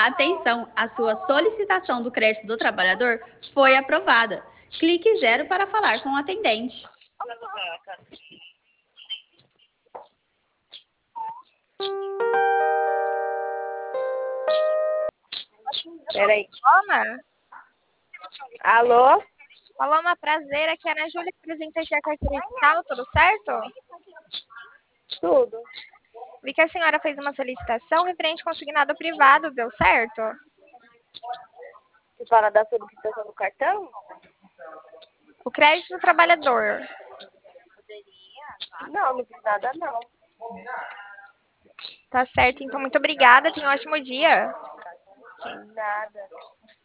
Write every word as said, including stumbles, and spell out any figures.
Atenção, a sua solicitação do crédito do trabalhador foi aprovada. Clique zero para falar com o atendente. Peraí. Paloma? Alô? Paloma, prazer. Aqui é a Ana Júlia, que apresenta aqui a carteira fiscal, tudo certo? Tudo. Vi que a senhora fez uma solicitação referente ao consignado privado, deu certo? Você fala da solicitação do cartão? O crédito do trabalhador. Não, não fiz nada não. Tá certo, então muito obrigada. Tenha um ótimo dia. Nada.